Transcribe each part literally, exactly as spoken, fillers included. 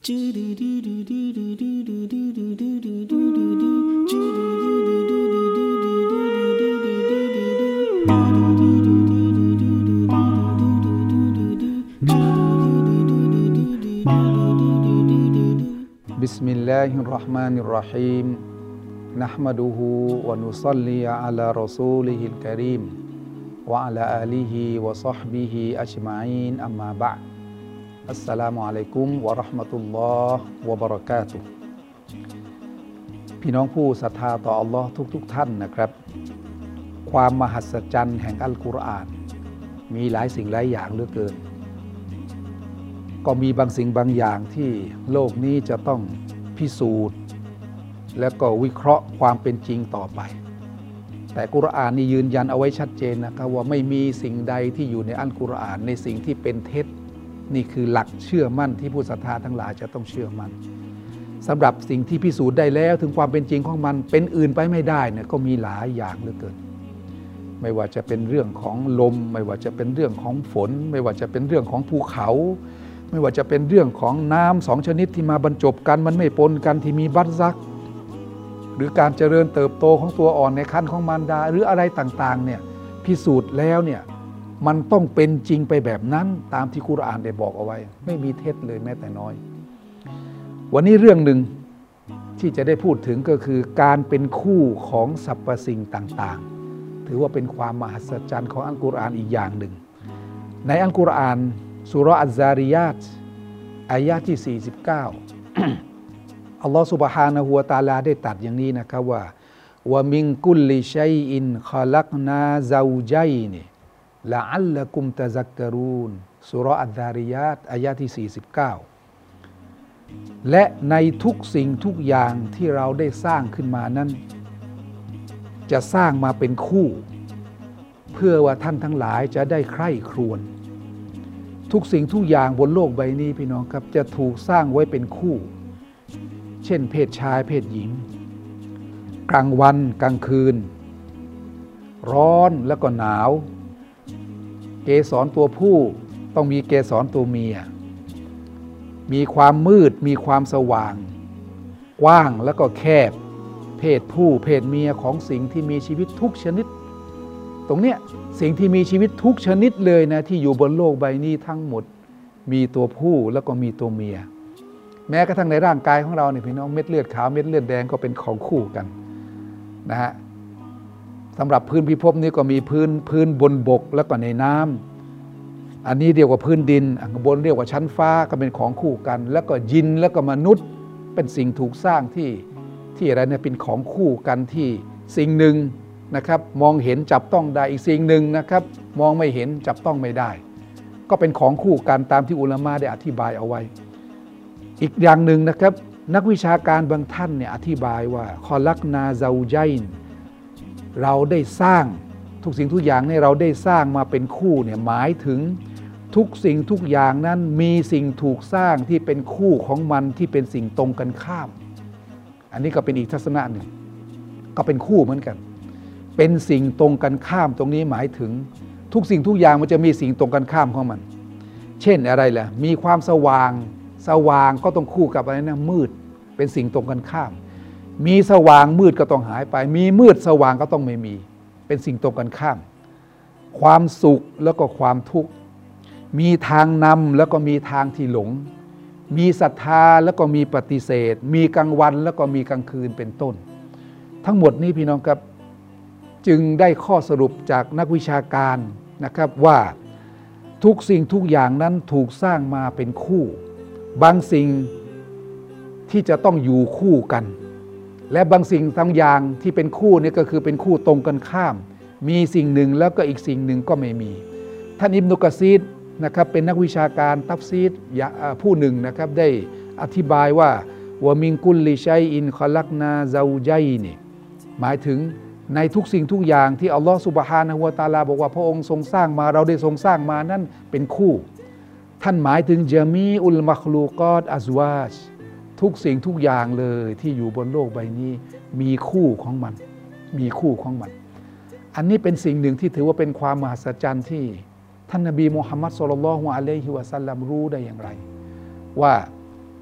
บิสมิลลาฮิรเราะห์มานิรเราะฮีมนะห์มะดุฮูวะนุศ็อลลิอะลารอซูลิฮิลกะรีมวะอะลาอาลิฮิวะศอฮบิฮิอัจมะอีนอัมมาบะอ์อัสสลามุอะลัยกุมวะเราะห์มะตุลลอฮ์วะบะเราะกาตุฮ์พี่น้องผู้ศรัทธาต่ออัลลอฮ์ทุกๆท่านนะครับความมหัศจรรย์แห่งอัลกุรอานมีหลายสิ่งหลายอย่างเหลือเกินก็มีบางสิ่งบางอย่างที่โลกนี้จะต้องพิสูจน์และก็วิเคราะห์ความเป็นจริงต่อไปแต่กุรอานนี่ยืนยันเอาไว้ชัดเจนนะครับว่าไม่มีสิ่งใดที่อยู่ในอัลกุรอานในสิ่งที่เป็นเท็จนี่คือหลักเชื่อมั่นที่ผู้ศรัทธาทั้งหลายจะต้องเชื่อมั่นสำหรับสิ่งที่พิสูจน์ได้แล้วถึงความเป็นจริงของมันเป็นอื่นไปไม่ได้เนี่ยก็มีหลายอย่างเหลือเกินไม่ว่าจะเป็นเรื่องของลมไม่ว่าจะเป็นเรื่องของฝนไม่ว่าจะเป็นเรื่องของภูเขาไม่ว่าจะเป็นเรื่องของน้ำสองชนิดที่มาบรรจบกันมันไม่ปนกันที่มีบัรซักหรือการเจริญเติบโตของตัวอ่อนในครรภ์ของมารดาหรืออะไรต่างๆเนี่ยพิสูจน์แล้วเนี่ยมันต้องเป็นจริงไปแบบนั้นตามที่กุรอานได้บอกเอาไว้ไม่มีเท็จเลยแม้แต่น้อยวันนี้เรื่องหนึ่งที่จะได้พูดถึงก็คือการเป็นคู่ของสรรพสิ่งต่างๆถือว่าเป็นความมหัศจรรย์ของอัลกุรอานอีกอย่างหนึ่งในอัลกุรอานซูเราะห์อัซซาริยาตอายะห์ที่สี่สิบเก้า อัลลอฮฺซุบฮานะฮูวะตะอาลาได้ตรัสอย่างนี้นะครับว่าวะมินกุลลิชัยอินคอลักนาซาวญัยนละอัลละกุมตะซักกะรูนซูเราะห์อัซซาริยาตอายะห์ที่สี่สิบเก้าและในทุกสิ่งทุกอย่างที่เราได้สร้างขึ้นมานั้นจะสร้างมาเป็นคู่เพื่อว่าท่านทั้งหลายจะได้ใคร่ครวญทุกสิ่งทุกอย่างบนโลกใบนี้พี่น้องครับจะถูกสร้างไว้เป็นคู่เช่นเพศชายเพศหญิงกลางวันกลางคืนร้อนแล้วก็หนาวเกสรตัวผู้ต้องมีเกสรตัวเมียมีความมืดมีความสว่างกว้างแล้วก็แคบเพศผู้เพศเมียของสิ่งที่มีชีวิตทุกชนิดตรงเนี้ยสิ่งที่มีชีวิตทุกชนิดเลยนะที่อยู่บนโลกใบนี้ทั้งหมดมีตัวผู้แล้วก็มีตัวเมียแม้กระทั่งในร่างกายของเราเนี่ยพี่น้องเม็ดเลือดขาวเม็ดเลือดแดงก็เป็นของคู่กันนะฮะสำหรับพื้นพิภพนี้ก็มีพื้นพื้นบนบกแล้วก็ในน้ำอันนี้เรียกว่าพื้นดินอันบนเรียกว่าชั้นฟ้าก็เป็นของคู่กันแล้วก็ยินแล้วก็มนุษย์เป็นสิ่งถูกสร้างที่ที่อะไรเนี่ยเป็นของคู่กันที่สิ่งหนึ่งนะครับมองเห็นจับต้องได้อีกสิ่งหนึ่งนะครับมองไม่เห็นจับต้องไม่ได้ก็เป็นของคู่กันตามที่อุลามะได้อธิบายเอาไว้อีกอย่างหนึ่งนะครับนักวิชาการบางท่านเนี่ยอธิบายว่าคอลักนาซาวญัยนเราได้สร้างทุกสิ่งทุกอย่างเนี่ยเราได้สร้างมาเป็นคู่เนี่ยหมายถึงทุกสิ่งทุกอย่างนั้นมีสิ่งถูกสร้างที่เป็นคู่ของมันที่เป็นสิ่งตรงกันข้ามอันนี้ก็เป็นอีกทัศนะหนึ่งก็เป็นคู่เหมือนกันเป็นสิ่งตรงกันข้ามตรงนี้หมายถึงทุกสิ่งทุกอย่างมันจะมีสิ่งตรงกันข้ามของมันเช่นอะไรล่ะมีความสว่างสว่างก็ต้องคู่กับอะไรนะมืดเป็นสิ่งตรงกันข้ามมีสว่างมืดก็ต้องหายไปมีมืดสว่างก็ต้องไม่มีเป็นสิ่งตรงกันข้ามความสุขแล้วก็ความทุกข์มีทางนำแล้วก็มีทางที่หลงมีศรัทธาแล้วก็มีปฏิเสธมีกลางวันแล้วก็มีกลางคืนเป็นต้นทั้งหมดนี้พี่น้องครับจึงได้ข้อสรุปจากนักวิชาการนะครับว่าทุกสิ่งทุกอย่างนั้นถูกสร้างมาเป็นคู่บางสิ่งที่จะต้องอยู่คู่กันและบางสิ่งบางอย่างที่เป็นคู่นี่ก็คือเป็นคู่ตรงกันข้ามมีสิ่งหนึ่งแล้วก็อีกสิ่งหนึ่งก็ไม่มีท่านอิบนุกะซีรนะครับเป็นนักวิชาการตัฟซีรผู้หนึ่งนะครับได้อธิบายว่าวะมินกุลลิชัยอินคอลักนาซาวญัยนหมายถึงในทุกสิ่งทุกอย่างที่อัลลอฮฺซุบฮานะฮูวะตะอาลาบอกว่าพระองค์ทรงสร้างมาเราได้ทรงสร้างมานั้นเป็นคู่ท่านหมายถึงญะมีอุลมัคลูกอตอัซวาจทุกสิ่งทุกอย่างเลยที่อยู่บนโลกใบนี้มีคู่ของมันมีคู่ของมันอันนี้เป็นสิ่งหนึ่งที่ถือว่าเป็นความมหัศจรรย์ที่ท่านนบีมุฮัมมัดศ็อลลัลลอฮุอะลัยฮิวะซัลลัมรู้ได้อย่างไรว่า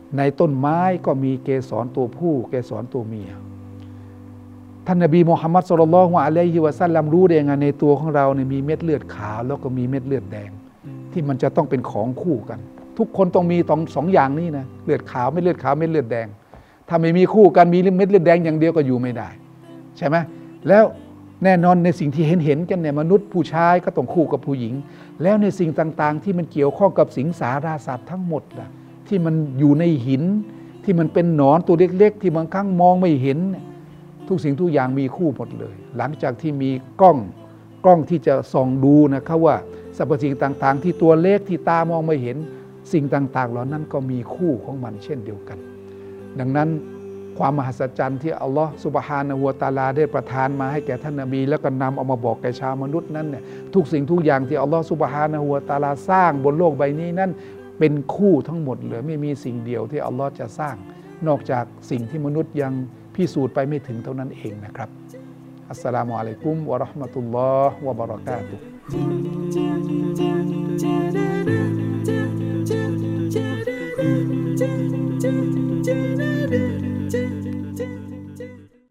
ในต้นไม้ก็มีเกสรตัวผู้เกสรตัวเมียท่านนบีมุฮัมมัดศ็อลลัลลอฮุอะลัยฮิวะซัลลัมรู้ได้ยังไงในตัวของเราเนี่ยมีเม็ดเลือดขาวแล้วก็มีเม็ดเลือดแดงที่มันจะต้องเป็นของคู่กันทุกคนต้องมีสองสองอย่างนี้นะเลือดขาวเม็ดเลือดขาวเม็ดเลือดแดงถ้าไม่มีคู่กันมีเม็ดเลือดแดงอย่างเดียวก็อยู่ไม่ได้ใช่ไหมแล้วแน่นอนในสิ่งที่เห็นเห็นกันเนี่ยมนุษย์ผู้ชายก็ต้องคู่กับผู้หญิงแล้วในสิ่งต่างๆที่มันเกี่ยวข้องกับสิงสาราสัตว์ทั้งหมดล่ะที่มันอยู่ในหินที่มันเป็นหนอนตัวเล็กๆที่บางครั้งมองไม่เห็นทุกสิ่งทุกอย่างมีคู่หมดเลยหลังจากที่มีกล้องกล้องที่จะส่องดูนะครับว่าสรรพสิ่งต่างๆที่ตัวเล็กที่ตามองไม่เห็นสิ่งต่างๆเหล่านั้นก็มีคู่ของมันเช่นเดียวกันดังนั้นความมหัศจรรย์ที่อัลลอฮฺซุบฮานะฮูวะตะอาลาได้ประทานมาให้แก่ท่านนบีแล้วก็นำเอามาบอกแก่ชาวมนุษย์นั้นเนี่ยทุกสิ่งทุกอย่างที่อัลลอฮฺซุบฮานะฮูวะตะอาลาสร้างบนโลกใบนี้นั้นเป็นคู่ทั้งหมดเลยไม่มีสิ่งเดียวที่อัลลอฮฺจะสร้างนอกจากสิ่งที่มนุษย์ยังพิสูจน์ไปไม่ถึงเท่านั้นเองนะครับอัสสลามุอะลัยกุมวะเราะห์มะตุลลอฮ์วะบะเราะกาตุฮ์